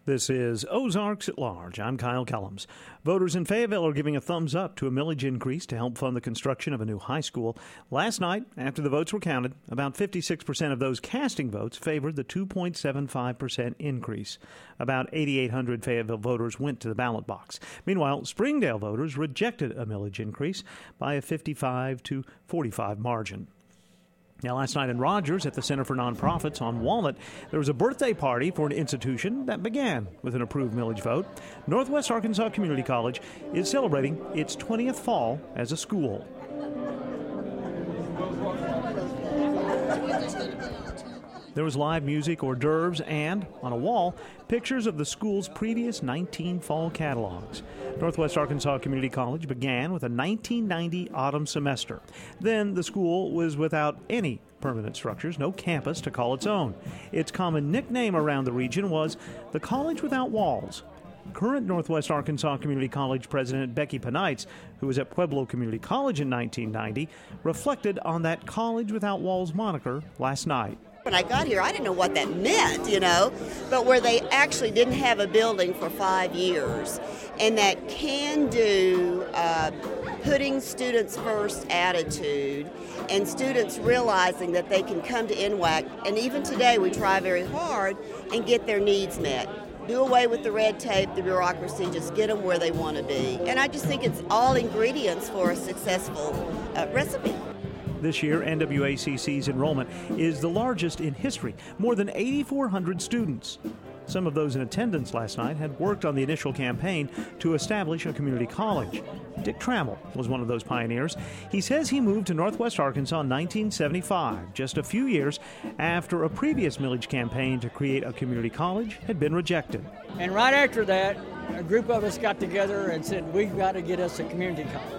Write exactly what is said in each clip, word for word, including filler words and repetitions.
This is Ozarks at Large. I'm Kyle Kellums. Voters in Fayetteville are giving a thumbs up to a millage increase to help fund the construction of a new high school. Last night, after the votes were counted, about fifty-six percent of those casting votes favored the two point seven five percent increase. About eighty-eight hundred Fayetteville voters went to the ballot box. Meanwhile, Springdale voters rejected a millage increase by a fifty-five to forty-five margin. Now, last night in Rogers at the Center for Nonprofits on Walnut, there was a birthday party for an institution that began with an approved millage vote. Northwest Arkansas Community College is celebrating its twentieth fall as a school. There was live music, hors d'oeuvres, and, on a wall, pictures of the school's previous nineteen fall catalogs. Northwest Arkansas Community College began with a nineteen ninety autumn semester. Then the school was without any permanent structures, no campus to call its own. Its common nickname around the region was the College Without Walls. Current Northwest Arkansas Community College President Becky Panites, who was at Pueblo Community College in nineteen ninety, reflected on that College Without Walls moniker last night. When I got here, I didn't know what that meant, you know, but where they actually didn't have a building for five years, and that can-do, uh, putting students first attitude, and students realizing that they can come to N W A C, and even today we try very hard and get their needs met. Do away with the red tape, the bureaucracy, just get them where they want to be. And I just think it's all ingredients for a successful uh, recipe. This year, N W A C C's enrollment is the largest in history, more than eighty-four hundred students. Some of those in attendance last night had worked on the initial campaign to establish a community college. Dick Trammell was one of those pioneers. He says he moved to Northwest Arkansas in nineteen seventy-five, just a few years after a previous millage campaign to create a community college had been rejected. And right after that, a group of us got together and said, we've got to get us a community college.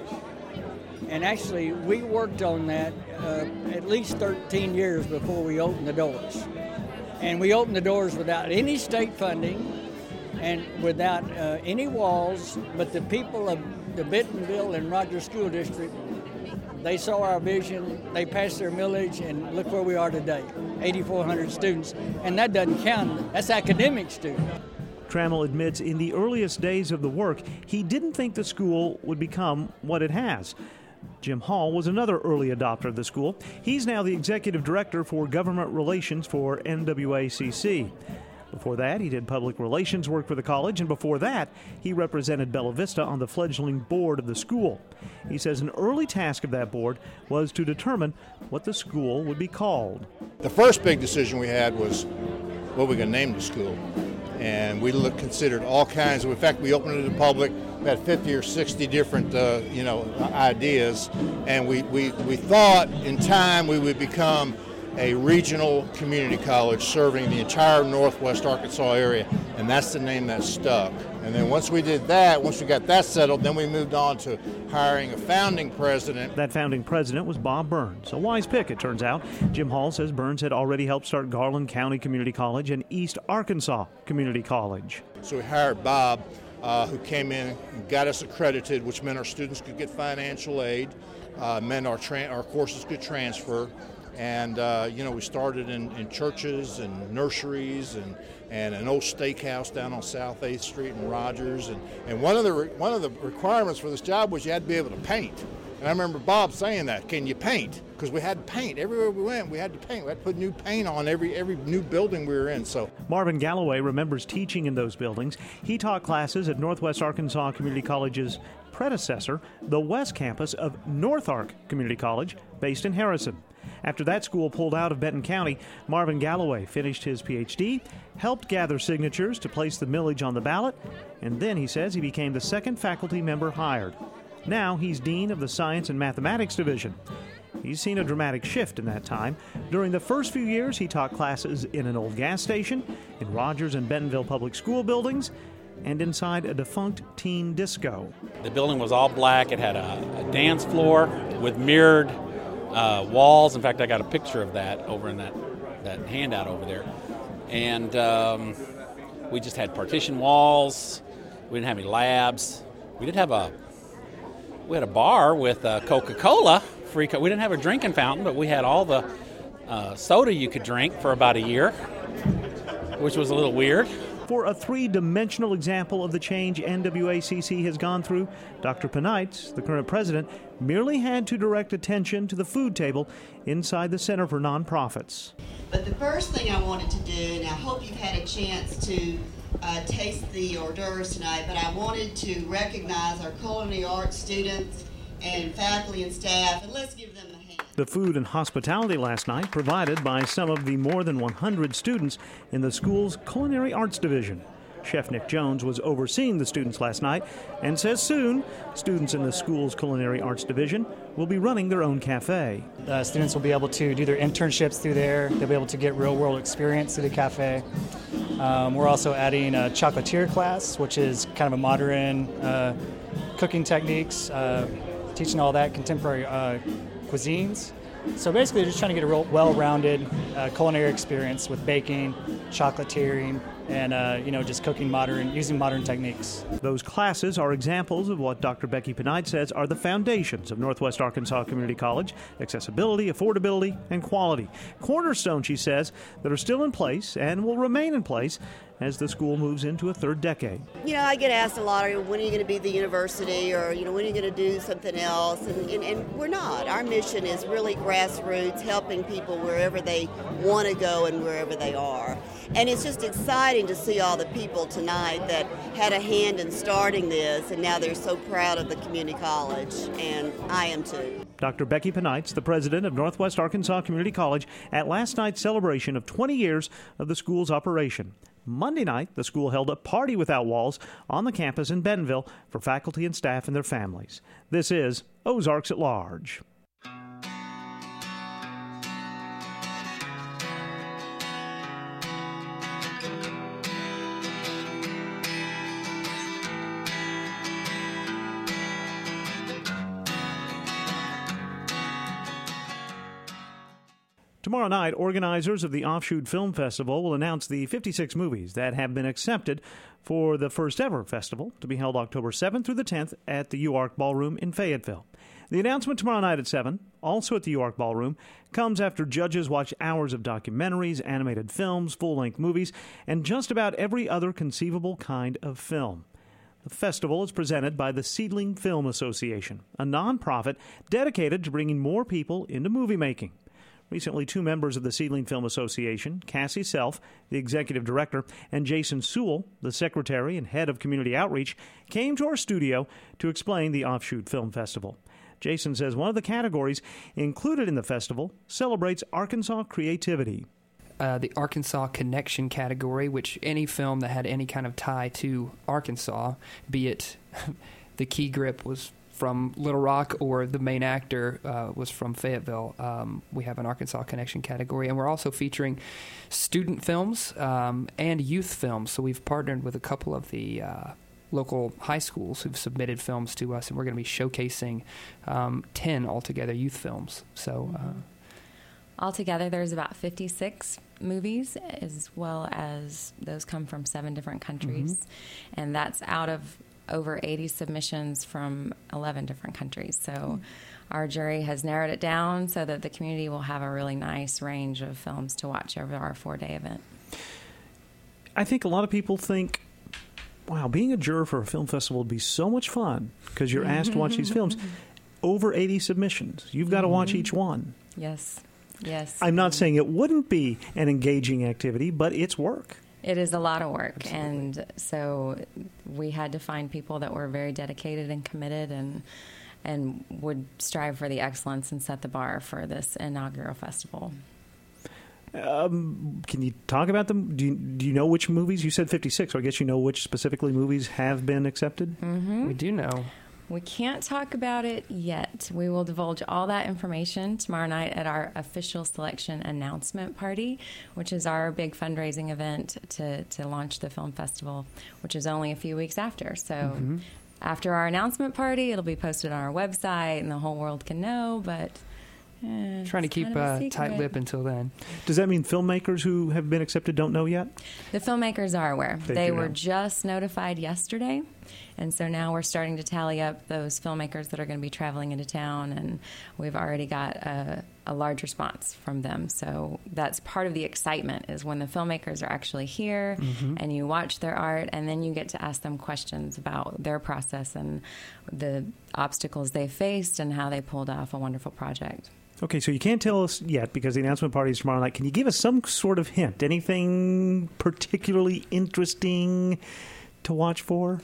And actually, we worked on that uh, at least thirteen years before we opened the doors. And we opened the doors without any state funding and without uh, any walls, but the people of the Bentonville and Rogers School District, they saw our vision, they passed their millage, and look where we are today, eighty-four hundred students. And that doesn't count, that's academic students. Trammell admits in the earliest days of the work, he didn't think the school would become what it has. Jim Hall was another early adopter of the school. He's now the executive director for government relations for N W A C C. Before that, he did public relations work for the college, and before that, he represented Bella Vista on the fledgling board of the school. He says an early task of that board was to determine what the school would be called. The first big decision we had was what we're going to name the school. And we looked, considered all kinds of, in fact, we opened it to the public. We had fifty or sixty different, uh, you know, ideas. And we, we, we thought in time we would become a regional community college serving the entire Northwest Arkansas area. And that's the name that stuck. And then once we did that, once we got that settled, then we moved on to hiring a founding president. That founding president was Bob Burns, a wise pick, it turns out. Jim Hall says Burns had already helped start Garland County Community College and East Arkansas Community College. So we hired Bob, uh, who came in and got us accredited, which meant our students could get financial aid, uh, meant our, tra- our courses could transfer. And, uh, you know, we started in, in churches and nurseries and, and an old steakhouse down on South eighth Street in Rogers. And, and one of the re- one of the requirements for this job was you had to be able to paint. And I remember Bob saying that, can you paint? Because we had to paint. Everywhere we went, we had to paint. We had to put new paint on every every new building we were in. So Marvin Galloway remembers teaching in those buildings. He taught classes at Northwest Arkansas Community College's predecessor, the West Campus of North Ark Community College, based in Harrison. After that school pulled out of Benton County, Marvin Galloway finished his P H D, helped gather signatures to place the millage on the ballot, and then he says he became the second faculty member hired. Now he's dean of the Science and Mathematics Division. He's seen a dramatic shift in that time. During the first few years, he taught classes in an old gas station, in Rogers and Bentonville public school buildings, and inside a defunct teen disco. The building was all black. It had a, a dance floor with mirrored uh, walls. In fact, I got a picture of that over in that, that handout over there. And um, we just had partition walls. We didn't have any labs. We did have a we had a bar with uh, Coca-Cola free. Co- we didn't have a drinking fountain, but we had all the uh, soda you could drink for about a year, which was a little weird. For a three-dimensional example of the change N W A C C has gone through, Doctor Penites, the current president, merely had to direct attention to the food table inside the Center for Nonprofits. But the first thing I wanted to do, and I hope you've had a chance to uh, taste the hors d'oeuvres tonight, but I wanted to recognize our culinary arts students and faculty and staff, and let's give them a hand. The food and hospitality last night provided by some of the more than one hundred students in the school's culinary arts division. Chef Nick Jones was overseeing the students last night and says soon students in the school's culinary arts division will be running their own cafe. Uh, students will be able to do their internships through there. They'll be able to get real-world experience through the cafe. Um, we're also adding a chocolatier class, which is kind of a modern uh, cooking techniques, uh, teaching all that contemporary uh, cuisines. So basically, just trying to get a real well-rounded uh, culinary experience with baking, chocolatiering, and uh, you know, just cooking modern, using modern techniques. Those classes are examples of what Doctor Becky Penite says are the foundations of Northwest Arkansas Community College: accessibility, affordability, and quality. Cornerstones, she says, that are still in place and will remain in place as the school moves into a third decade. You know, I get asked a lot, when are you going to be the university, or, you know, when are you going to do something else? And, and, and we're not. Our mission is really grassroots, helping people wherever they want to go and wherever they are. And it's just exciting to see all the people tonight that had a hand in starting this, and now they're so proud of the community college, and I am too. Doctor Becky Penites, the president of Northwest Arkansas Community College, at last night's celebration of twenty years of the school's operation. Monday night, the school held a party without walls on the campus in Bentonville for faculty and staff and their families. This is Ozarks at Large. Tomorrow night, organizers of the Offshoot Film Festival will announce the fifty-six movies that have been accepted for the first ever festival to be held October seventh through the tenth at the U A R C Ballroom in Fayetteville. The announcement tomorrow night at seven, also at the U A R C Ballroom, comes after judges watch hours of documentaries, animated films, full-length movies, and just about every other conceivable kind of film. The festival is presented by the Seedling Film Association, a nonprofit dedicated to bringing more people into movie making. Recently, two members of the Seedling Film Association, Cassie Self, the executive director, and Jason Sewell, the secretary and head of community outreach, came to our studio to explain the Offshoot Film Festival. Jason says one of the categories included in the festival celebrates Arkansas creativity. Uh, the Arkansas Connection category, which any film that had any kind of tie to Arkansas, be it the key grip was from Little Rock or the main actor uh, was from Fayetteville. Um, we have an Arkansas Connection category, and we're also featuring student films um, and youth films. So we've partnered with a couple of the uh, local high schools who've submitted films to us, and we're going to be showcasing um, ten altogether youth films. So uh, altogether, there's about fifty-six movies, as well as those come from seven different countries, mm-hmm. and that's out of over eighty submissions from eleven different countries. So mm-hmm. our jury has narrowed it down so that the community will have a really nice range of films to watch over our four-day event. I think a lot of people think, wow, being a juror for a film festival would be so much fun because you're asked to watch these films. Over eighty submissions. You've got mm-hmm. to watch each one. Yes, yes. I'm not saying it wouldn't be an engaging activity, but it's work. It is a lot of work, Absolutely. And so we had to find people that were very dedicated and committed and and would strive for the excellence and set the bar for this inaugural festival. Um, can you talk about them? Do you, do you know which movies? You said fifty-six, so I guess you know which specifically movies have been accepted? Mm-hmm. We do know. We can't talk about it yet. We will divulge all that information tomorrow night at our official selection announcement party, which is our big fundraising event to, to launch the film festival, which is only a few weeks after. So mm-hmm. after our announcement party, it'll be posted on our website and the whole world can know, but eh, trying to keep a uh, tight lip until then. Does that mean filmmakers who have been accepted don't know yet? The filmmakers are aware. They, they were know. Just notified yesterday. And so now we're starting to tally up those filmmakers that are going to be traveling into town, and we've already got a, a large response from them. So that's part of the excitement, is when the filmmakers are actually here mm-hmm. and you watch their art, and then you get to ask them questions about their process and the obstacles they faced and how they pulled off a wonderful project. Okay, so you can't tell us yet because the announcement party is tomorrow night. Can you give us some sort of hint? Anything particularly interesting to watch for?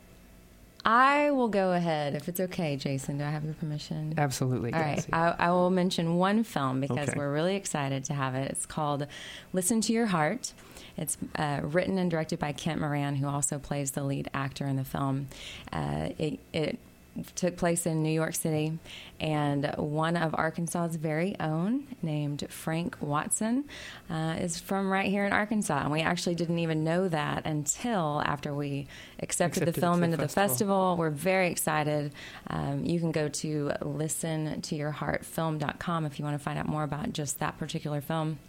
I will go ahead, if it's okay, Jason. Do I have your permission? Absolutely. All right. I, I will mention one film because okay. we're really excited to have it. It's called Listen to Your Heart. It's uh, written and directed by Kent Moran, who also plays the lead actor in the film. Uh, it, it took place in New York City, and one of Arkansas's very own, named Frank Watson, uh, is from right here in Arkansas. And we actually didn't even know that until after we accepted, accepted the film into the festival. festival. We're very excited. Um, you can go to listen to your heart film dot com if you want to find out more about just that particular film.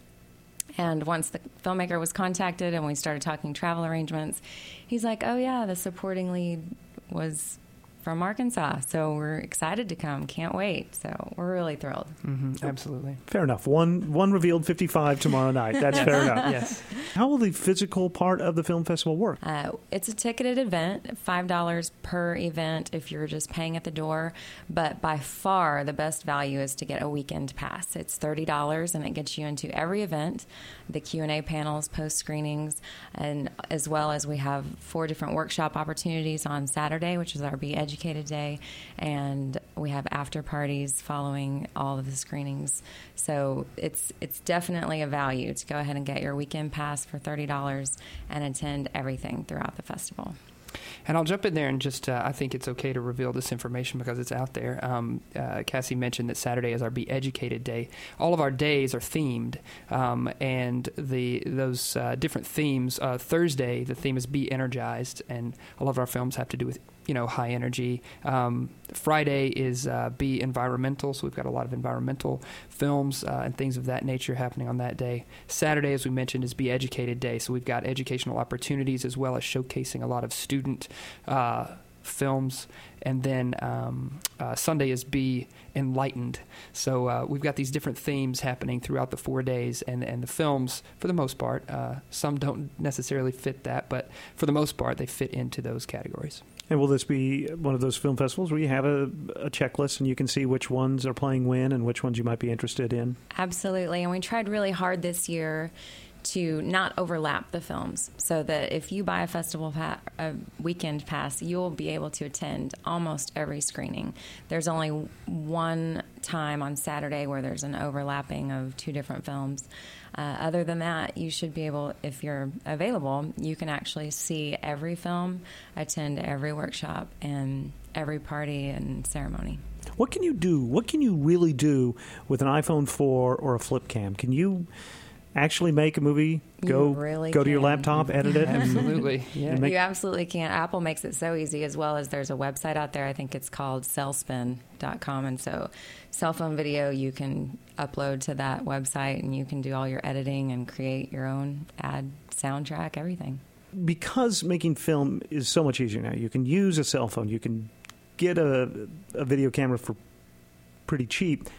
And once the filmmaker was contacted and we started talking travel arrangements, he's like, oh, yeah, the supporting lead was from Arkansas, so we're excited to come. Can't wait. So we're really thrilled. Mm-hmm, absolutely. Fair enough. One one revealed fifty-five tomorrow night. That's fair enough. Yes. How will the physical part of the film festival work? Uh, it's a ticketed event, five dollars per event if you're just paying at the door. But by far, the best value is to get a weekend pass. It's thirty dollars, and it gets you into every event, the Q and A panels, post-screenings, and as well as we have four different workshop opportunities on Saturday, which is our Be Educated Day, and we have after parties following all of the screenings. So it's it's definitely a value to go ahead and get your weekend pass for thirty dollars and attend everything throughout the festival. And I'll jump in there and just, uh, I think it's okay to reveal this information because it's out there. Um, uh, Cassie mentioned that Saturday is our Be Educated Day. All of our days are themed, um, and the those uh, different themes. Uh, Thursday, the theme is Be Energized, and all of our films have to do with, you know, high energy. Um, Friday is uh, Be Environmental, so we've got a lot of environmental films uh, and things of that nature happening on that day. Saturday, as we mentioned, is Be Educated Day, so we've got educational opportunities as well as showcasing a lot of student uh, films. And then um, uh, Sunday is Be Enlightened. So uh, we've got these different themes happening throughout the four days, and, and the films, for the most part, uh, some don't necessarily fit that, but for the most part, they fit into those categories. And will this be one of those film festivals where you have a, a checklist and you can see which ones are playing when and which ones you might be interested in? Absolutely. And we tried really hard this year to not overlap the films, so that if you buy a festival pa- a weekend pass, you'll be able to attend almost every screening. There's only one time on Saturday where there's an overlapping of two different films. Uh, other than that, you should be able, if you're available, you can actually see every film, attend every workshop, and every party and ceremony. What can you do? What can you really do with an iPhone four or a flip cam? Can you actually make a movie, go really go to your can. laptop, edit it? Absolutely. Yeah. Make- you absolutely can. Apple makes it so easy, as well as there's a website out there. I think it's called cellspin dot com. And so cell phone video you can upload to that website, and you can do all your editing and create your own ad, soundtrack, everything. Because making film is so much easier now, you can use a cell phone. You can get a, a video camera for pretty cheap.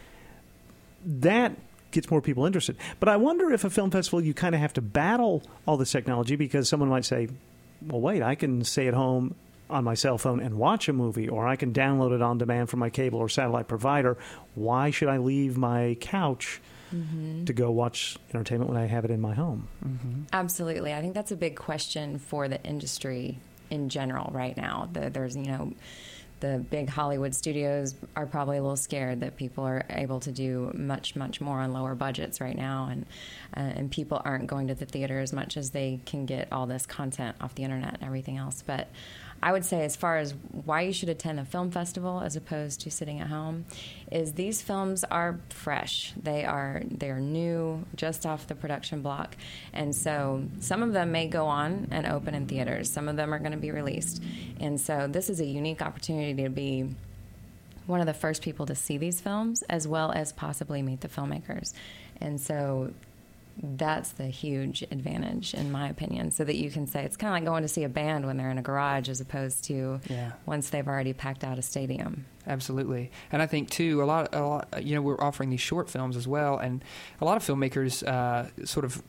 That gets more people interested. But I wonder if a film festival, you kind of have to battle all this technology, because someone might say, well, wait, I can stay at home on my cell phone and watch a movie, or I can download it on demand from my cable or satellite provider. Why should I leave my couch mm-hmm. to go watch entertainment when I have it in my home? Mm-hmm. Absolutely. I think that's a big question for the industry in general right now. The, there's, you know, the big Hollywood studios are probably a little scared that people are able to do much, much more on lower budgets right now, and uh, and people aren't going to the theater as much as they can get all this content off the internet and everything else. But I would say, as far as why you should attend a film festival as opposed to sitting at home, is these films are fresh. They are they are new, just off the production block. And so some of them may go on and open in theaters. Some of them are going to be released. And so this is a unique opportunity to be one of the first people to see these films, as well as possibly meet the filmmakers. And so That's the huge advantage, in my opinion, so that you can say it's kind of like going to see a band when they're in a garage as opposed to yeah. once they've already packed out a stadium. Absolutely. And I think, too, a lot, a lot, you know, we're offering these short films as well, and a lot of filmmakers uh, sort of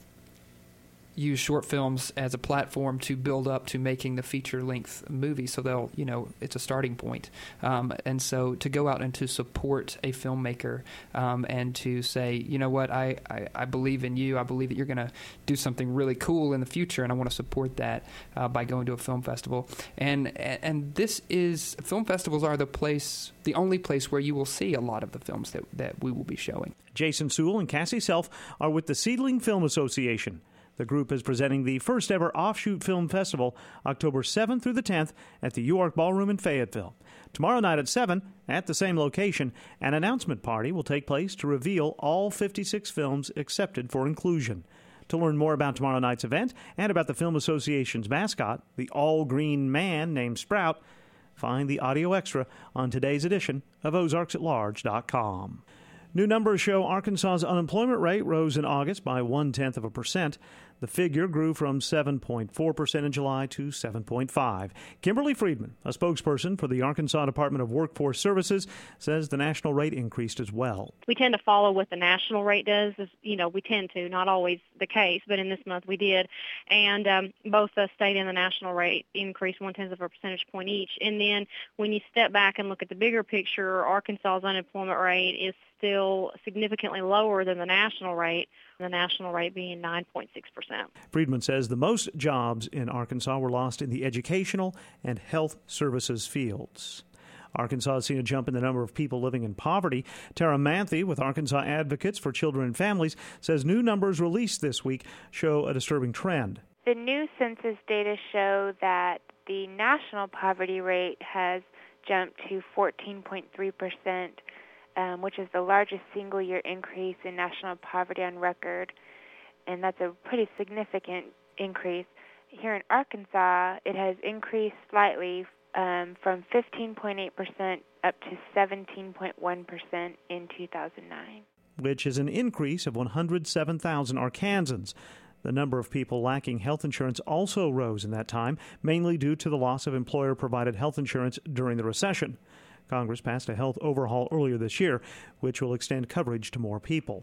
use short films as a platform to build up to making the feature-length movie. So they'll, you know, it's a starting point. Um, and so to go out and to support a filmmaker um, and to say, you know what, I, I, I believe in you. I believe that you're going to do something really cool in the future, and I want to support that uh, by going to a film festival. And and this is, film festivals are the place, the only place where you will see a lot of the films that, that we will be showing. Jason Sewell and Cassie Self are with the Seedling Film Association. The group is presenting the first ever Offshoot Film Festival October seventh through the tenth at the U Ark Ballroom in Fayetteville. Tomorrow night at seven, at the same location, an announcement party will take place to reveal all fifty-six films accepted for inclusion. To learn more about tomorrow night's event and about the Film Association's mascot, the all-green man named Sprout, find the audio extra on today's edition of Ozarks at Large dot com. New numbers show Arkansas's unemployment rate rose in August by one-tenth of a percent. The figure grew from seven point four percent in July to seven point five. Kimberly Friedman, a spokesperson for the Arkansas Department of Workforce Services, says the national rate increased as well. We tend to follow what the national rate does. You know, we tend to, not always the case, but in this month we did. And um, both the state and the national rate increased one-tenth of a percentage point each. And then when you step back and look at the bigger picture, Arkansas's unemployment rate is still significantly lower than the national rate, the national rate being nine point six percent. Friedman says the most jobs in Arkansas were lost in the educational and health services fields. Arkansas has seen a jump in the number of people living in poverty. Tara Manthe with Arkansas Advocates for Children and Families says new numbers released this week show a disturbing trend. The new census data show that the national poverty rate has jumped to fourteen point three percent. Um, which is the largest single-year increase in national poverty on record, and that's a pretty significant increase. Here in Arkansas, it has increased slightly um, from fifteen point eight percent up to seventeen point one percent in two thousand nine. Which is an increase of one hundred seven thousand Arkansans. The number of people lacking health insurance also rose in that time, mainly due to the loss of employer-provided health insurance during the recession. Congress passed a health overhaul earlier this year, which will extend coverage to more people.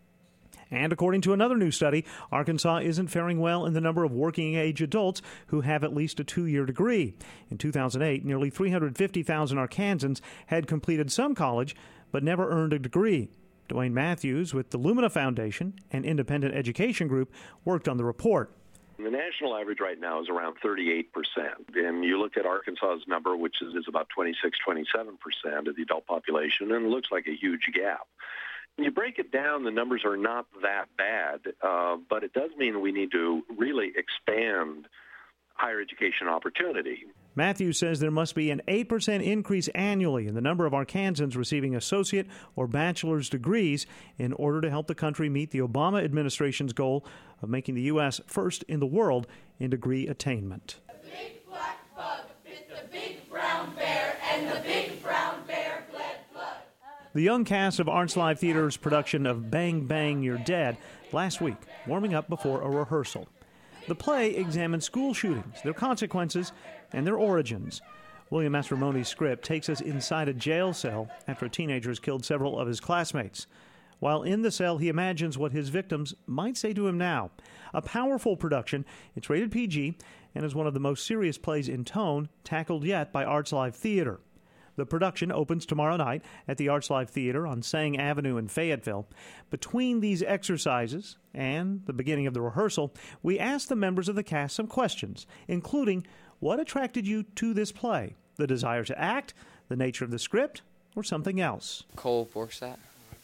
And according to another new study, Arkansas isn't faring well in the number of working-age adults who have at least a two-year degree. In two thousand eight, nearly three hundred fifty thousand Arkansans had completed some college but never earned a degree. Dwayne Matthews with the Lumina Foundation, an independent education group, worked on the report. The national average right now is around thirty-eight percent. And you look at Arkansas's number, which is, is about twenty-six, twenty-seven percent of the adult population, and it looks like a huge gap. When you break it down, the numbers are not that bad, uh, but it does mean we need to really expand higher education opportunity. Matthews says there must be an eight percent increase annually in the number of Arkansans receiving associate or bachelor's degrees in order to help the country meet the Obama administration's goal of making the U S first in the world in degree attainment. The big black bug bit the big brown bear, and the big brown bear bled blood. The young cast of Arts Live Theater's production of Bang Bang You're Dead last week, warming up before a rehearsal. The play examines school shootings, their consequences, and their origins. William Mastromone's script takes us inside a jail cell after a teenager has killed several of his classmates. While in the cell, he imagines what his victims might say to him now. A powerful production, it's rated P G, and is one of the most serious plays in tone tackled yet by Arts Live Theater. The production opens tomorrow night at the Arts Live Theater on Sang Avenue in Fayetteville. Between these exercises and the beginning of the rehearsal, we asked the members of the cast some questions, including what attracted you to this play, the desire to act, the nature of the script, or something else. Cole Borstadt.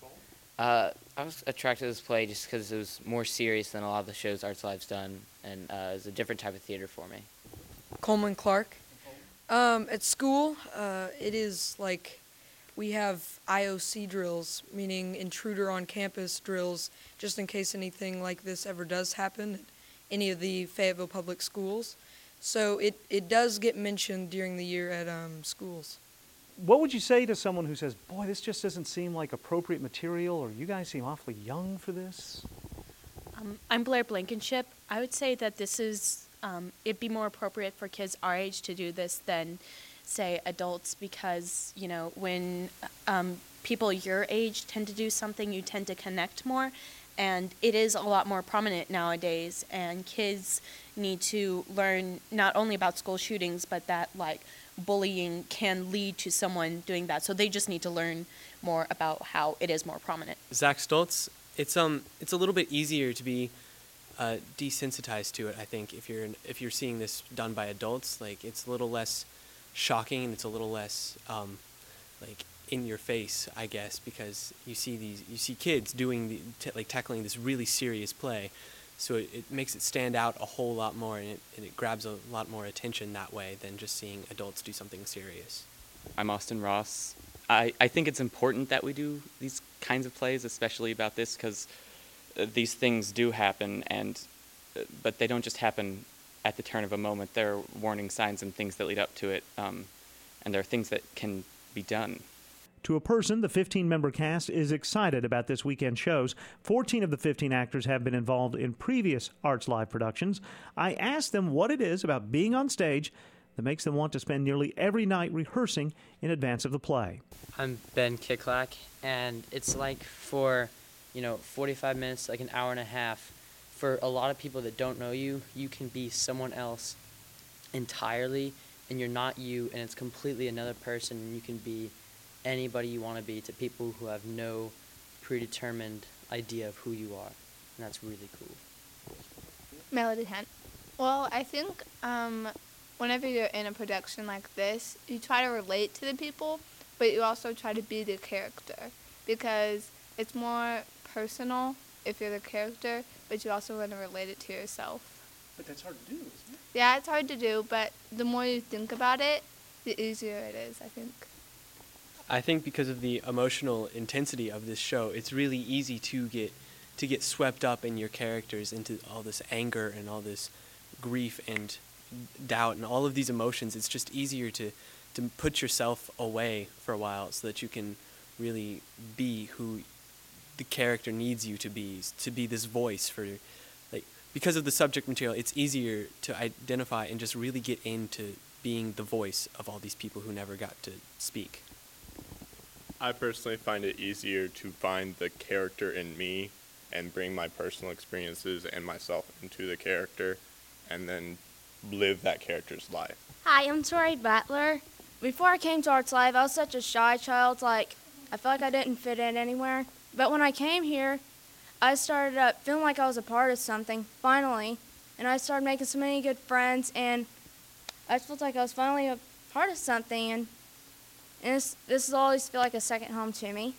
Uh, I was attracted to this play just because it was more serious than a lot of the shows Arts Live's done, and uh, it was a different type of theater for me. Coleman Clark. Um, at school, uh, it is like we have I O C drills, meaning intruder on campus drills, just in case anything like this ever does happen at any of the Fayetteville public schools. So it, it does get mentioned during the year at um, schools. What would you say to someone who says, boy, this just doesn't seem like appropriate material, or you guys seem awfully young for this? Um, I'm Blair Blankenship. I would say that this is, um, it'd be more appropriate for kids our age to do this than, say, adults, because, you know, when um, people your age tend to do something, you tend to connect more, and it is a lot more prominent nowadays, and kids need to learn not only about school shootings, but that, like, bullying can lead to someone doing that, so they just need to learn more about how it is more prominent. Zach Stoltz. It's um, it's a little bit easier to be uh, desensitized to it. I think if you're if you're seeing this done by adults, like it's a little less shocking and it's a little less um, like in your face, I guess, because you see these you see kids doing the t- like tackling this really serious play, so it, it makes it stand out a whole lot more, and it and it grabs a lot more attention that way than just seeing adults do something serious. I'm Austin Ross. I, I think it's important that we do these kinds of plays, especially about this, because uh, these things do happen, and uh, but they don't just happen at the turn of a moment. There are warning signs and things that lead up to it, um, and there are things that can be done. To a person, the fifteen-member cast is excited about this weekend shows. fourteen of the fifteen actors have been involved in previous Arts Live productions. I asked them what it is about being on stage that makes them want to spend nearly every night rehearsing in advance of the play. I'm Ben Kicklack, and it's like for, you know, forty-five minutes, like an hour and a half, for a lot of people that don't know you, you can be someone else entirely, and you're not you, and it's completely another person, and you can be anybody you want to be to people who have no predetermined idea of who you are, and that's really cool. Melody Hunt. Well, I think um, whenever you're in a production like this, you try to relate to the people, but you also try to be the character, because it's more personal if you're the character, but you also want to relate it to yourself. But that's hard to do, isn't it? Yeah, it's hard to do, but the more you think about it, the easier it is, I think. I think because of the emotional intensity of this show, it's really easy to get to get swept up in your characters, into all this anger and all this grief and doubt and all of these emotions. It's just easier to, to put yourself away for a while so that you can really be who the character needs you to be, to be this voice for, like, because of the subject material, it's easier to identify and just really get into being the voice of all these people who never got to speak. I personally find it easier to find the character in me and bring my personal experiences and myself into the character and then live that character's life. Hi, I'm Tori Butler. Before I came to Arts Live, I was such a shy child, like, I felt like I didn't fit in anywhere. But when I came here, I started uh, feeling like I was a part of something, finally. And I started making so many good friends, and I just felt like I was finally a part of something, and, and this, this has always felt like a second home to me.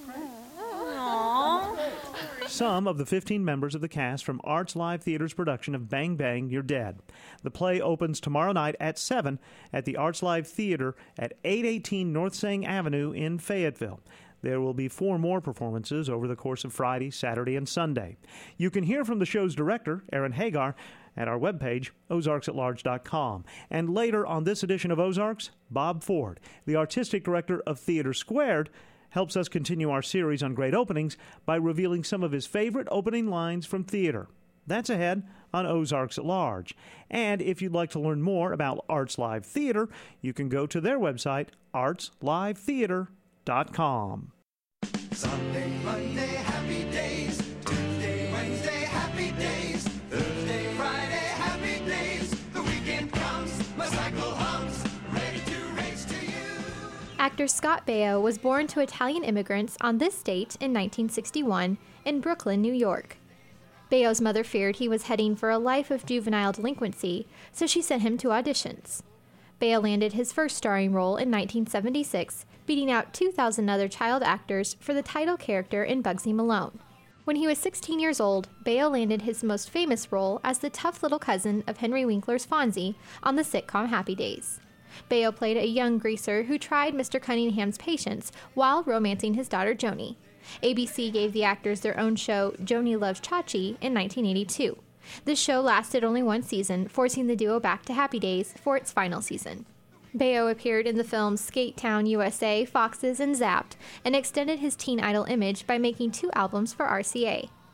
Aww. Some of the fifteen members of the cast from Arts Live Theater's production of Bang Bang, You're Dead. The play opens tomorrow night at seven at the Arts Live Theater at eight eighteen North Sang Avenue in Fayetteville. There will be four more performances over the course of Friday, Saturday, and Sunday. You can hear from the show's director, Aaron Hagar, at our webpage, ozarks at large dot com. And later on this edition of Ozarks, Bob Ford, the artistic director of Theater Squared, helps us continue our series on great openings by revealing some of his favorite opening lines from theater. That's ahead on Ozarks at Large. And if you'd like to learn more about Arts Live Theater, you can go to their website, arts live theater dot com. Sunday, Monday, happy days. Tuesday, Wednesday, happy days. Thursday, Friday, happy days. The weekend comes, my cycle hums, ready to race to you. Actor Scott Baio was born to Italian immigrants on this date in nineteen sixty-one in Brooklyn, New York. Baio's mother feared he was heading for a life of juvenile delinquency, so she sent him to auditions. Baio landed his first starring role in nineteen seventy-six, beating out two thousand other child actors for the title character in Bugsy Malone. When he was sixteen years old, Baio landed his most famous role as the tough little cousin of Henry Winkler's Fonzie on the sitcom Happy Days. Baio played a young greaser who tried Mister Cunningham's patience while romancing his daughter Joni. A B C gave the actors their own show, Joni Loves Chachi, in nineteen eighty-two. This show lasted only one season, forcing the duo back to Happy Days for its final season. Baio appeared in the films Skate Town U S A, Foxes, and Zapped, and extended his teen idol image by making two albums for R C A.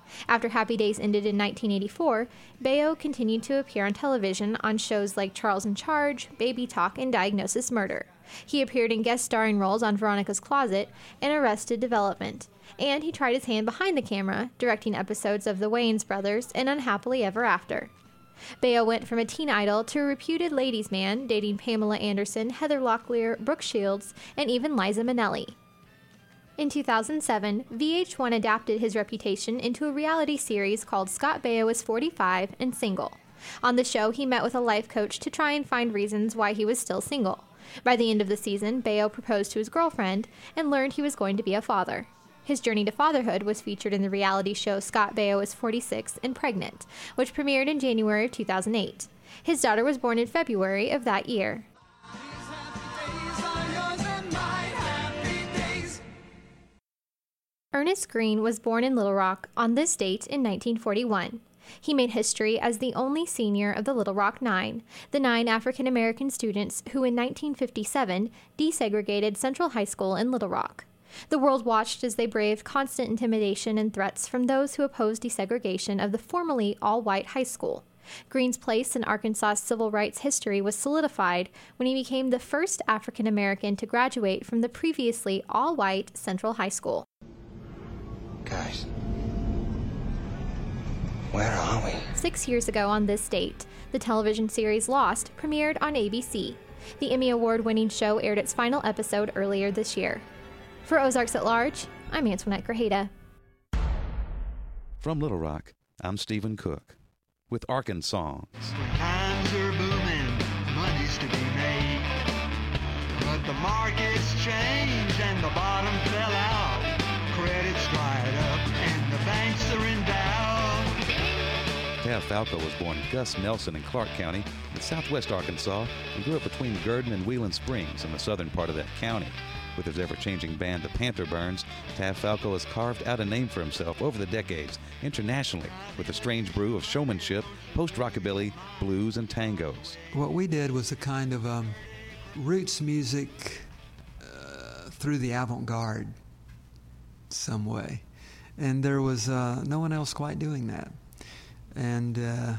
After Happy Days ended in nineteen eighty-four, Baio continued to appear on television on shows like Charles in Charge, Baby Talk, and Diagnosis Murder. He appeared in guest starring roles on Veronica's Closet and Arrested Development, and he tried his hand behind the camera, directing episodes of The Wayans Brothers and Unhappily Ever After. Baio went from a teen idol to a reputed ladies' man, dating Pamela Anderson, Heather Locklear, Brooke Shields, and even Liza Minnelli. In two thousand seven, V H one adapted his reputation into a reality series called Scott Baio is forty-five and Single. On the show, he met with a life coach to try and find reasons why he was still single. By the end of the season, Baio proposed to his girlfriend and learned he was going to be a father. His journey to fatherhood was featured in the reality show Scott Baio is forty-six and Pregnant, which premiered in January of two thousand eight. His daughter was born in February of that year. Ernest Green was born in Little Rock on this date in nineteen forty-one. He made history as the only senior of the Little Rock Nine, the nine African-American students who in nineteen fifty-seven desegregated Central High School in Little Rock. The world watched as they braved constant intimidation and threats from those who opposed desegregation of the formerly all-white high school. Green's place in Arkansas civil rights history was solidified when he became the first African-American to graduate from the previously all-white Central High School. Guys, where are we? Six years ago on this date, the television series Lost premiered on A B C. The Emmy Award-winning show aired its final episode earlier this year. For Ozarks at Large, I'm Antoinette Grajeda. From Little Rock, I'm Stephen Cook with Arkansas. Times are booming, money's to be made. But the market's changed and the bottom fell out. Credit's dried up and the banks are in doubt. Tav Falco was born Gus Nelson in Clark County in southwest Arkansas and grew up between Gurdon and Wheeling Springs in the southern part of that county. With his ever-changing band, the Panther Burns, Tav Falco has carved out a name for himself over the decades internationally with a strange brew of showmanship, post-rockabilly, blues, and tangos. What we did was a kind of um, roots music uh, through the avant-garde some way. And there was uh, no one else quite doing that. And uh,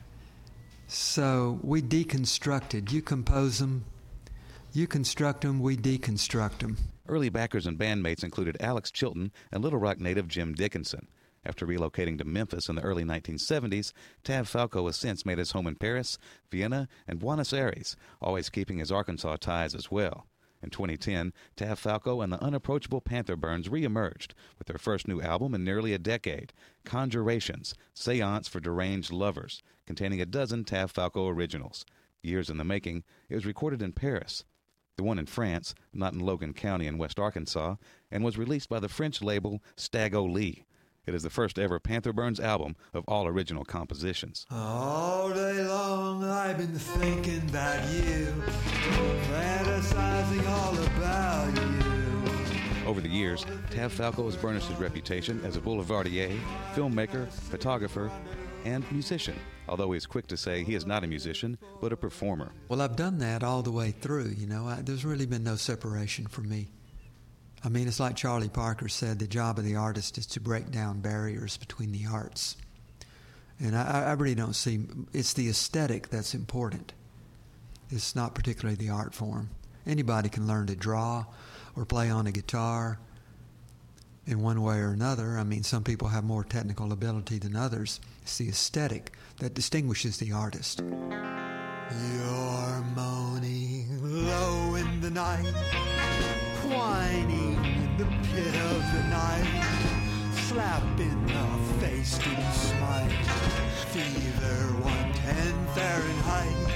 so we deconstructed. You compose them, you construct them, we deconstruct them. Early backers and bandmates included Alex Chilton and Little Rock native Jim Dickinson. After relocating to Memphis in the early nineteen seventies, Tav Falco has since made his home in Paris, Vienna, and Buenos Aires, always keeping his Arkansas ties as well. In twenty ten, Tav Falco and the unapproachable Panther Burns re-emerged with their first new album in nearly a decade, Conjurations, Seance for Deranged Lovers, containing a dozen Tav Falco originals. Years in the making, it was recorded in Paris, the one in France, not in Logan County in West Arkansas, and was released by the French label Stag-O Lee. It is the first ever Panther Burns album of all original compositions. All day long I've been thinking about you, fantasizing all about you. Over the years, Tav Falco has burnished his reputation as a boulevardier, filmmaker, photographer, and musician, although he is quick to say he is not a musician, but a performer. Well, I've done that all the way through, you know. I, there's really been no separation for me. I mean, it's like Charlie Parker said, the job of the artist is to break down barriers between the arts. And I, I really don't see, it's the aesthetic that's important. It's not particularly the art form. Anybody can learn to draw or play on a guitar in one way or another. I mean, some people have more technical ability than others. It's the aesthetic that distinguishes the artist. You're moaning low in the night, whining in the pit of the night, slap in the face to the smite, fever one ten Fahrenheit.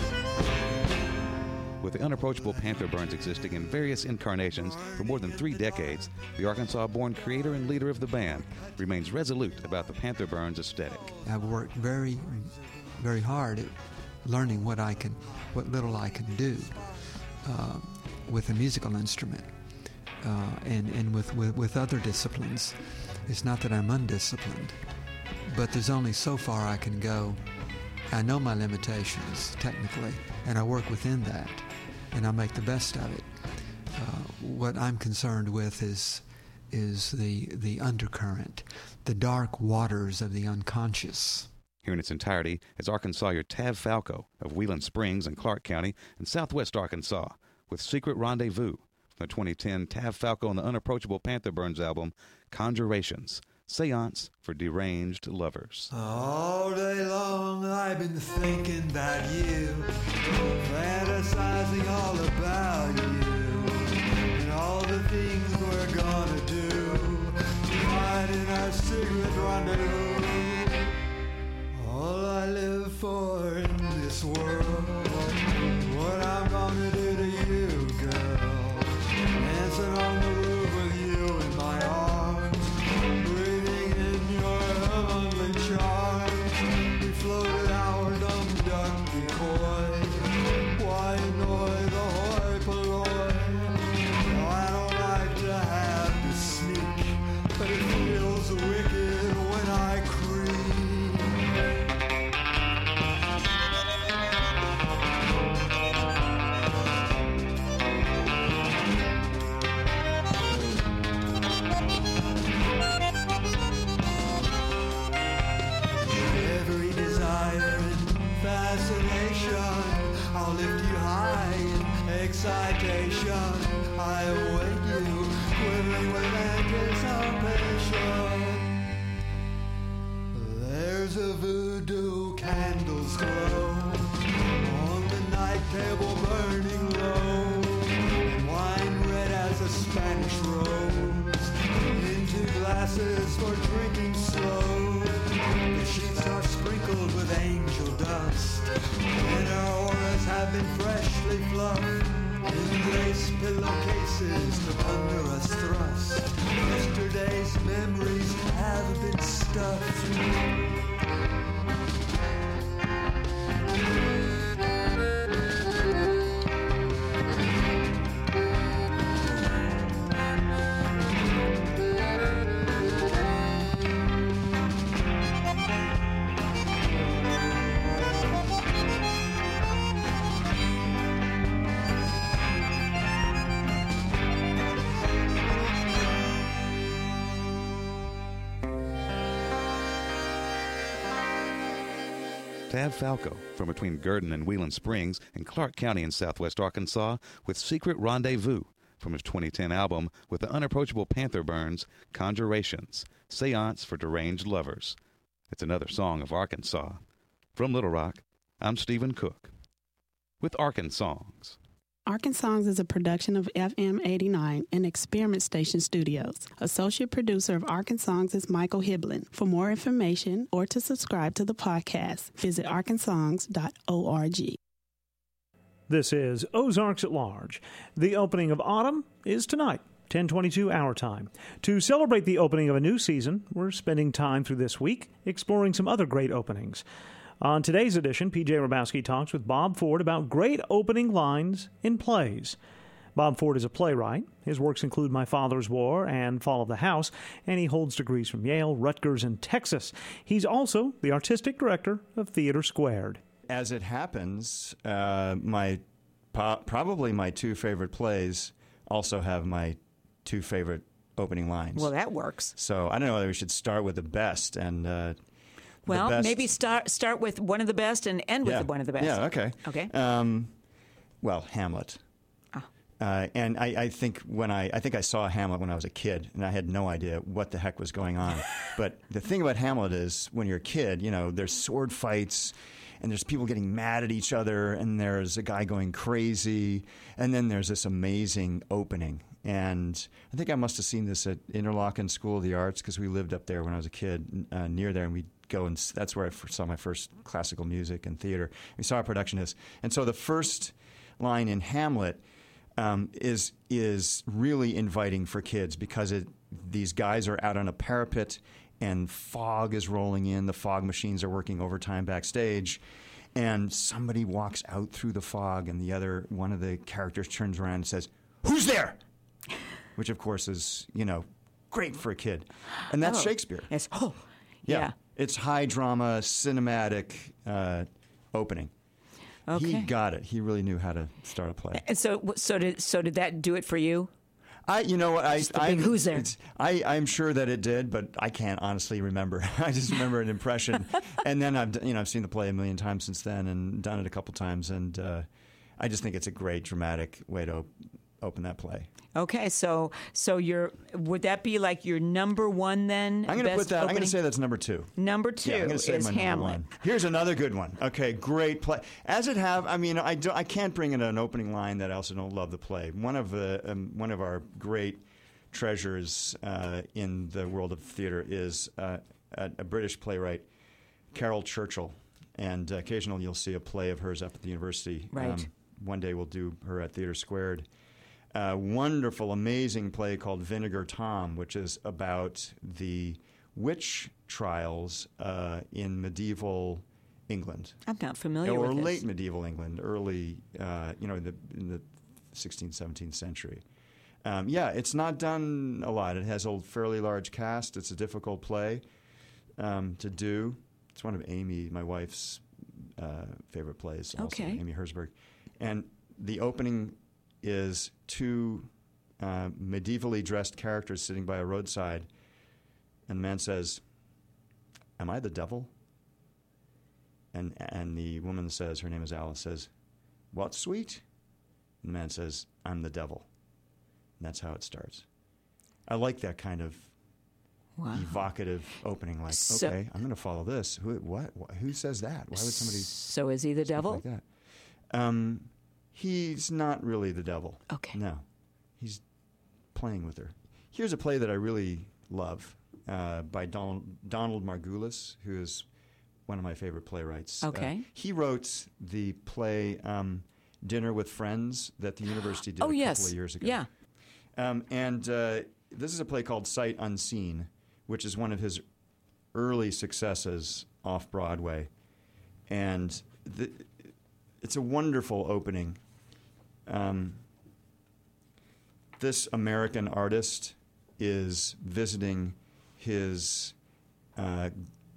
With the unapproachable Panther Burns existing in various incarnations for more than three decades, the Arkansas-born creator and leader of the band remains resolute about the Panther Burns aesthetic. I've worked very, very hard at learning what I can, what little I can do uh, with a musical instrument uh, and, and with, with, with other disciplines. It's not that I'm undisciplined, but there's only so far I can go. I know my limitations technically, and I work within that, and I make the best of it. Uh, what I'm concerned with is is the the undercurrent, the dark waters of the unconscious. Here in its entirety is Arkansawyer Tav Falco of Wheeling Springs in Clark County in southwest Arkansas with Secret Rendezvous from the twenty ten Tav Falco and the Unapproachable Panther Burns album, Conjurations, Seance for Deranged Lovers. All day long I've been thinking about you, fantasizing all about you, and all the things we're gonna do, tonight in our secret rendezvous. All I live for in this world, what I'm gonna do to you, girl, dancing on the roof with you in my arms, breathing in your heavenly charms. We floated our dumb duck decoy, why annoy the hoi polloi? No, I don't like to have to sneak, but it feels wicked when I creep. Every desire and fascination, I'll lift you high in excitation. I await you, quivering with anticipation. There's a voodoo candle's glow on the night table burning low, and wine red as a Spanish rose into glasses for drinking slow. The sheets are sprinkled with angel dust, and our auras have been freshly fluffed in lace pillowcases to under us thrust. Yesterday's memories have been stuffed. Tav Falco from between Gurdon and Wheeling Springs in Clark County in southwest Arkansas with Secret Rendezvous from his twenty ten album with the Unapproachable Panther Burns, Conjurations, Seance for Deranged Lovers. It's another song of Arkansas. From Little Rock, I'm Stephen Cook with Arkansongs. Arkansongs is a production of F M eighty-nine and Experiment Station Studios. Associate producer of Arkansongs is Michael Hiblin. For more information or to subscribe to the podcast, visit arkansongs dot org. This is Ozarks at Large. The opening of autumn is tonight, ten twenty-two our time. To celebrate the opening of a new season, we're spending time through this week exploring some other great openings. On today's edition, P J Rabowski talks with Bob Ford about great opening lines in plays. Bob Ford is a playwright. His works include My Father's War and Fall of the House, and he holds degrees from Yale, Rutgers, and Texas. He's also the artistic director of Theater Squared. As it happens, uh, my po- probably my two favorite plays also have my two favorite opening lines. Well, that works. So I don't know whether we should start with the best and... Uh, Well, best. maybe start start with one of the best and end with yeah. one of the best. Yeah, okay. Okay. Um, well, Hamlet. Ah. Uh, and I, I think when I, I think I saw Hamlet when I was a kid, and I had no idea what the heck was going on. But the thing about Hamlet is, when you're a kid, you know, there's sword fights, and there's people getting mad at each other, and there's a guy going crazy, and then there's this amazing opening. And I think I must have seen this at Interlochen School of the Arts, because we lived up there when I was a kid, uh, near there, and we'd go and that's where I saw my first classical music and theater. We saw a production of this. And so the first line in Hamlet um, is is really inviting for kids, because it, these guys are out on a parapet and fog is rolling in. The fog machines are working overtime backstage. And somebody walks out through the fog, and the other one of the characters turns around and says, "Who's there?" Which, of course, is, you know, great for a kid. And that's Oh. Shakespeare. Yes. Oh, Yeah. yeah. It's high drama, cinematic uh, opening. Okay. He got it. He really knew how to start a play. And so, so did so did that do it for you? I, you know, I, Just the I'm, big who's there. it's- I, I'm sure that it did, but I can't honestly remember. I just remember an impression, and then I've, d- you know, I've seen the play a million times since then, and done it a couple times, and uh, I just think it's a great dramatic way to op- open that play. Okay, so so you're would that be like your number one then? I'm going to best put that. I'm going opening? to say that's number two. Number two Yeah, I'm gonna say is my number Hamlet. one. Here's another good one. Okay, great play. As it have, I mean, I, do, I can't bring in an opening line that I also don't love the play. One of the um, one of our great treasures uh, in the world of theater is uh, a, a British playwright, Carol Churchill, and uh, occasionally you'll see a play of hers up at the university. Right. one day we'll do her at Theater Squared. A wonderful, amazing play called Vinegar Tom, which is about the witch trials uh, in medieval England. I'm not familiar or with this. late medieval England, early, uh, you know, in the, in the sixteenth, seventeenth century. Um, yeah, it's not done a lot. It has a fairly large cast. It's a difficult play um, to do. It's one of Amy, my wife's uh, favorite plays, also, Okay. Amy Herzberg. And the opening is two uh, medievally dressed characters sitting by a roadside, and the man says, "Am I the devil?" And and the woman says, her name is Alice, says, "What, sweet?" And the man says, "I'm the devil." And that's how it starts. I like that kind of Wow. evocative opening. Like, So- okay, I'm going to follow this. Who, what, what? Who says that? Why would somebody? So is he the stuff devil? Like that. Um, he's not really the devil. Okay. No, he's playing with her. Here's a play that I really love uh, by Donald, Donald Margulis, who is one of my favorite playwrights. Okay. Uh, he wrote the play um, Dinner with Friends that the university did Oh, a couple yes. of years ago. Yeah. Um, and uh, this is a play called Sight Unseen, which is one of his early successes off Broadway. And the, it's a wonderful opening. Um, this American artist is visiting his uh,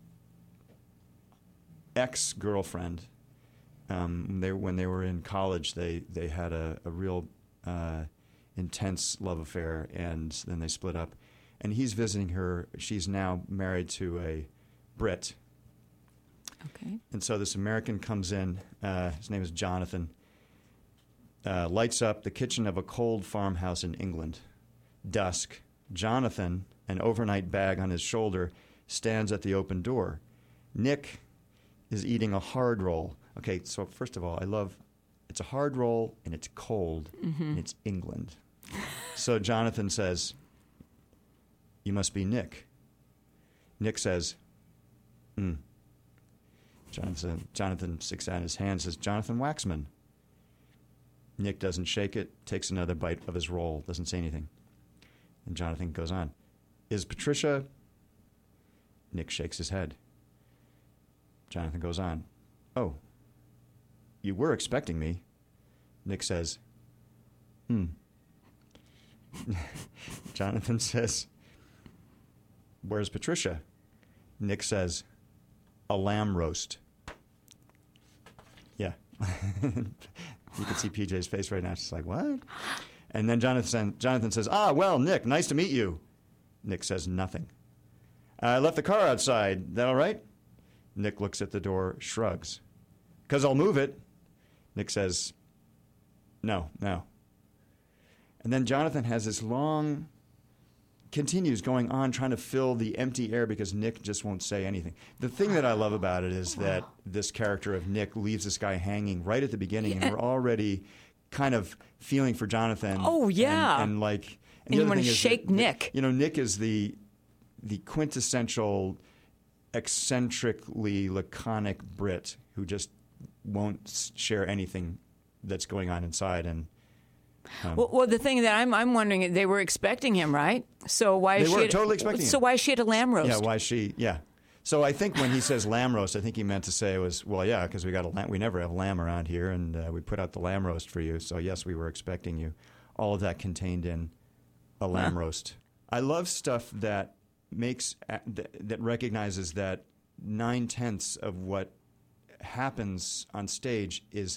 ex-girlfriend. Um, they, when they were in college, they, they had a, a real uh, intense love affair, and then they split up. And he's visiting her. She's now married to a Brit. Okay. And so this American comes in. Uh, his name is Jonathan. Uh, lights up the kitchen of a cold farmhouse in England. Dusk. Jonathan, an overnight bag on his shoulder, stands at the open door. Nick is eating a hard roll. Okay, so first of all, I love it's a hard roll and it's cold Mhm. and it's England. So Jonathan says, "You must be Nick." Nick says, "Hmm." Jonathan, Jonathan sticks out his hand and says, "Jonathan Waxman." Nick doesn't shake it, takes another bite of his roll, doesn't say anything. And Jonathan goes on, "Is Patricia?" Nick shakes his head. Jonathan goes on, "Oh, you were expecting me." Nick says, "Hmm." Jonathan says, "Where's Patricia?" Nick says, "A lamb roast." Yeah. You can see P J's face right now. She's like, "What?" And then Jonathan Jonathan says, "Ah, well, Nick, nice to meet you." Nick says nothing. "I left the car outside. That all right?" Nick looks at the door, shrugs. "'Cause I'll move it." Nick says, "No, no." And then Jonathan has this long, continues going on, trying to fill the empty air because Nick just won't say anything. The thing that I love about it is that this character of Nick leaves this guy hanging right at the beginning, and we're already kind of feeling for Jonathan. Oh, yeah. And, and like, And the you other wanna thing is shake that- Nick. You know, Nick is the the quintessential eccentrically laconic Brit who just won't s- share anything that's going on inside. And um, Well, well, the thing that I'm I'm wondering, they were expecting him, right? So why is They she were at, totally expecting So him. why is she at a lamb roast? yeah, why she? Yeah. So I think when he says lamb roast, I think he meant to say it was, well, yeah, because we got a lamb. We never have lamb around here, and uh, we put out the lamb roast for you. So yes, we were expecting you. All of that contained in a lamb Huh. roast. I love stuff that makes uh, th- that recognizes that nine tenths of what happens on stage is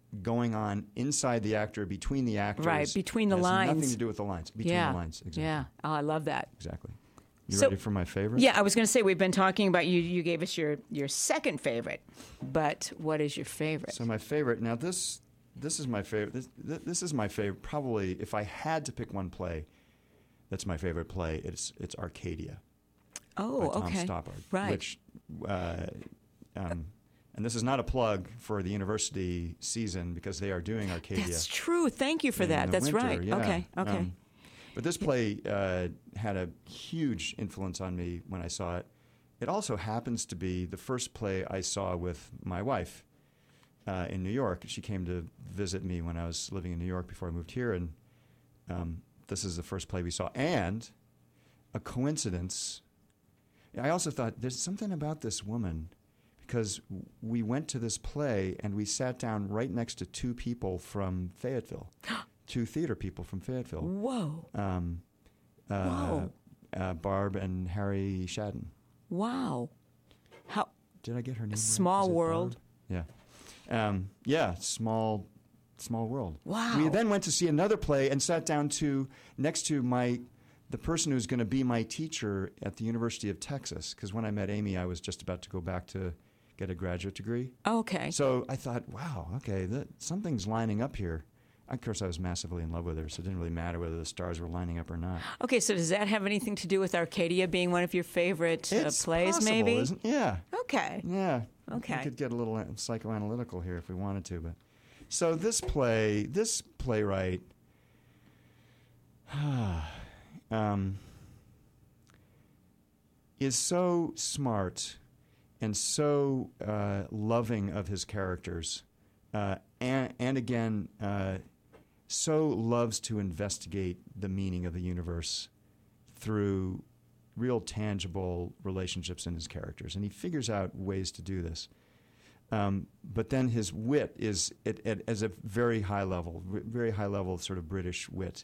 going on inside the actor, between the actors. Right, between the It has lines. nothing to do with the lines. Between yeah. the lines, exactly. Yeah, oh, I love that. Exactly. You So- ready for my favorite? Yeah, I was going to say we've been talking about you. You gave us your your second favorite, but what is your favorite? So my favorite. Now this this is my favorite. This, th- this is my favorite. Probably, if I had to pick one play, that's my favorite play. It's it's Arcadia. Oh, by Tom okay. Stoppard, Right. Which, uh, um, and this is not a plug for the university season because they are doing Arcadia. That's true. Thank you for in that. the That's winter, right. yeah. Okay. Okay. Um, but this play uh, had a huge influence on me when I saw it. It also happens to be the first play I saw with my wife uh, in New York. She came to visit me when I was living in New York before I moved here, and um, this is the first play we saw. And a coincidence, I also thought there's something about this woman because we went to this play and we sat down right next to two people from Fayetteville. Two theater people from Fayetteville. Whoa. Um, uh, Whoa. Uh, Barb and Harry Shadden. Wow. How? Did I get her name right? Small Is it world. Barb? Yeah. Um, yeah, small small world. Wow. We then went to see another play and sat down to next to my the person who's going to be my teacher at the University of Texas because when I met Amy I was just about to go back to get a graduate degree. Okay. So I thought, wow, okay, that, something's lining up here. Of course, I was massively in love with her, so it didn't really matter whether the stars were lining up or not. Okay, so does that have anything to do with Arcadia being one of your favorite uh, It's plays, possible, maybe? Isn't, yeah. Okay. Yeah. Okay. We could get a little psychoanalytical here if we wanted to, but so this play, this playwright, um, is so smart and so uh, loving of his characters, uh, and, and again, uh, so loves to investigate the meaning of the universe through real tangible relationships in his characters, and he figures out ways to do this. Um, but then his wit is at, at, as a very high level, r- very high level of sort of British wit.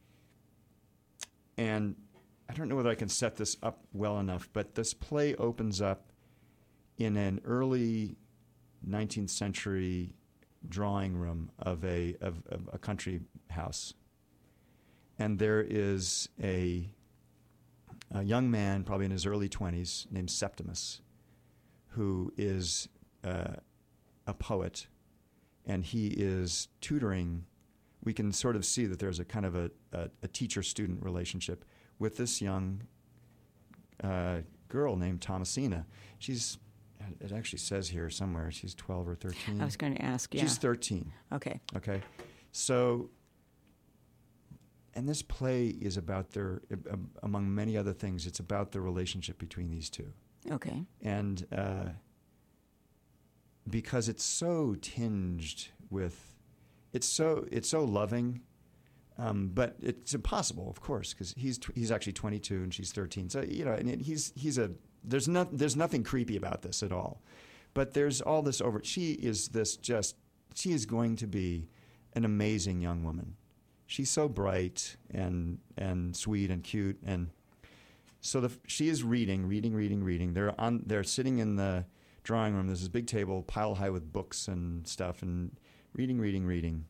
And I don't know whether I can set this up well enough, but this play opens up in an early nineteenth century drawing room of a of, of a country house, and there is a a young man, probably in his early twenties, named Septimus, who is uh, a poet, and he is tutoring. We can sort of see that there's a kind of a, a, a teacher-student relationship with this young uh, girl named Thomasina. She's, it actually says here somewhere, she's twelve or thirteen. I was going to ask, yeah. She's thirteen. Okay. Okay. So, and this play is about their, uh, among many other things, it's about the relationship between these two. Okay. And uh, because it's so tinged with, it's so it's so loving, um, but it's impossible, of course, because he's tw- he's actually twenty-two and she's thirteen. So you know, and it, he's he's a there's not there's nothing creepy about this at all, but there's all this over. She is this just she is going to be an amazing young woman. She's so bright and and sweet and cute, and so the, she is reading, reading, reading, reading. They're on. They're sitting in the drawing room. There's this big table, pile high with books and stuff, and reading, reading, reading.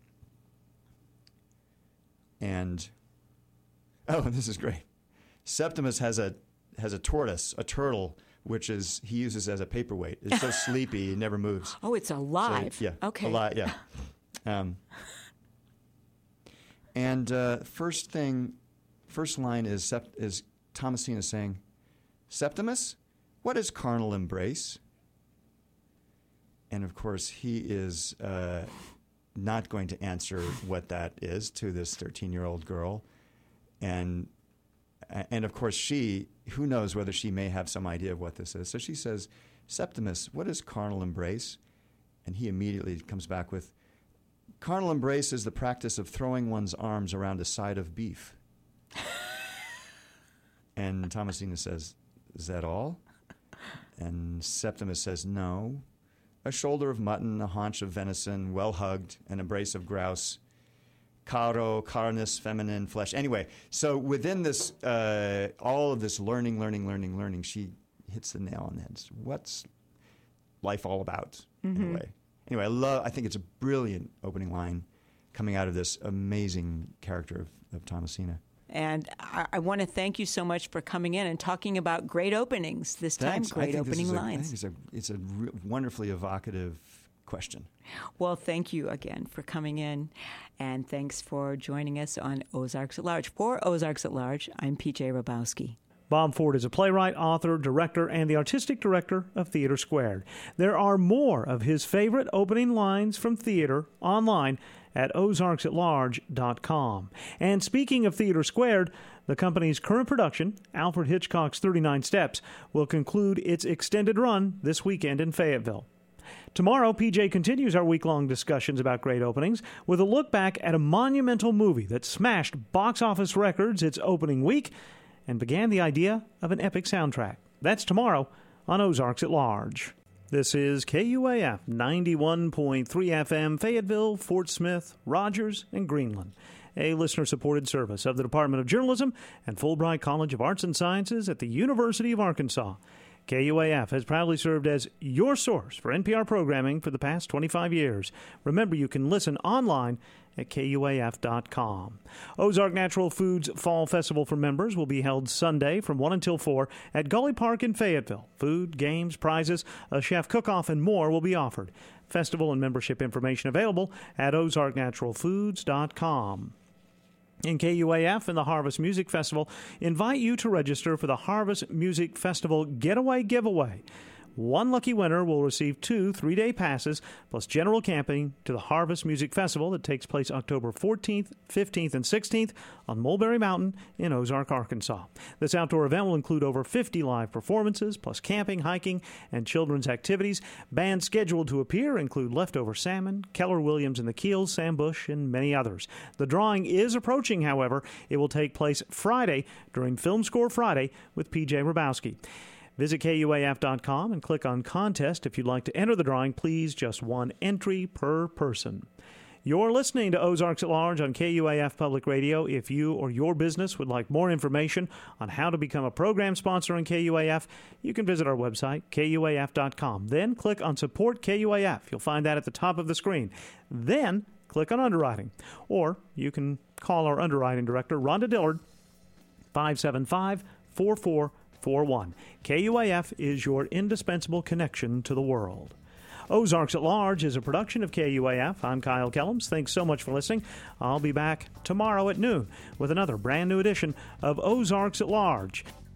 And oh, this is great. Septimus has a has a tortoise, a turtle, which is he uses as a paperweight. It's so sleepy, it never moves. Oh, it's alive. So, yeah. Okay. Alive. Yeah. Um, and uh, first thing, first line is sept- is Thomasina saying, "Septimus, what is carnal embrace?" And of course, he is uh, not going to answer what that is to this thirteen-year-old girl, and and of course, she who knows whether she may have some idea of what this is. So she says, "Septimus, what is carnal embrace?" And he immediately comes back with, "Carnal embrace is the practice of throwing one's arms around a side of beef." And Thomasina says, "Is that all?" And Septimus says, "No. A shoulder of mutton, a haunch of venison, well hugged, an embrace of grouse, caro, carnis, feminine, flesh." Anyway, so within this, uh, all of this learning, learning, learning, learning, she hits the nail on the head. What's life all about, Mm-hmm. in a way? anyway, I love. I think it's a brilliant opening line coming out of this amazing character of, of Thomasina. And I, I want to thank you so much for coming in and talking about great openings this Thanks. time, great I think opening this is a, lines. I think it's a, it's a re- wonderfully evocative question. Well, thank you again for coming in, and thanks for joining us on Ozarks at Large. For Ozarks at Large, I'm P J Rabowski. Bob Ford is a playwright, author, director, and the artistic director of Theater Squared. There are more of his favorite opening lines from theater online at ozarks at large dot com. And speaking of Theater Squared, the company's current production, Alfred Hitchcock's thirty-nine Steps, will conclude its extended run this weekend in Fayetteville. Tomorrow, P J continues our week-long discussions about great openings with a look back at a monumental movie that smashed box office records its opening week and began the idea of an epic soundtrack. That's tomorrow on Ozarks at Large. This is K U A F ninety-one point three F M, Fayetteville, Fort Smith, Rogers, and Greenland, a listener-supported service of the Department of Journalism and Fulbright College of Arts and Sciences at the University of Arkansas. K U A F has proudly served as your source for N P R programming for the past twenty-five years. Remember, you can listen online at K U A F dot com. Ozark Natural Foods Fall Festival for members will be held Sunday from one until four at Gully Park in Fayetteville. Food, games, prizes, a chef cook-off, and more will be offered. Festival and membership information available at ozark natural foods dot com. And K U A F and the Harvest Music Festival invite you to register for the Harvest Music Festival Getaway Giveaway. One lucky winner will receive two three-day passes plus general camping to the Harvest Music Festival that takes place October fourteenth, fifteenth, and sixteenth on Mulberry Mountain in Ozark, Arkansas. This outdoor event will include over fifty live performances plus camping, hiking, and children's activities. Bands scheduled to appear include Leftover Salmon, Keller Williams and the Keels, Sam Bush, and many others. The drawing is approaching, however. It will take place Friday during Film Score Friday with P J Rabowski. Visit K U A F dot com and click on Contest if you'd like to enter the drawing. Please, just one entry per person. You're listening to Ozarks at Large on K U A F Public Radio. If you or your business would like more information on how to become a program sponsor on K U A F, you can visit our website, K U A F dot com. Then click on Support K U A F. You'll find that at the top of the screen. Then click on Underwriting. Or you can call our underwriting director, Rhonda Dillard, five seven five, four four four one. K U A F is your indispensable connection to the world. Ozarks at Large is a production of K U A F. I'm Kyle Kellums. Thanks so much for listening. I'll be back tomorrow at noon with another brand new edition of Ozarks at Large.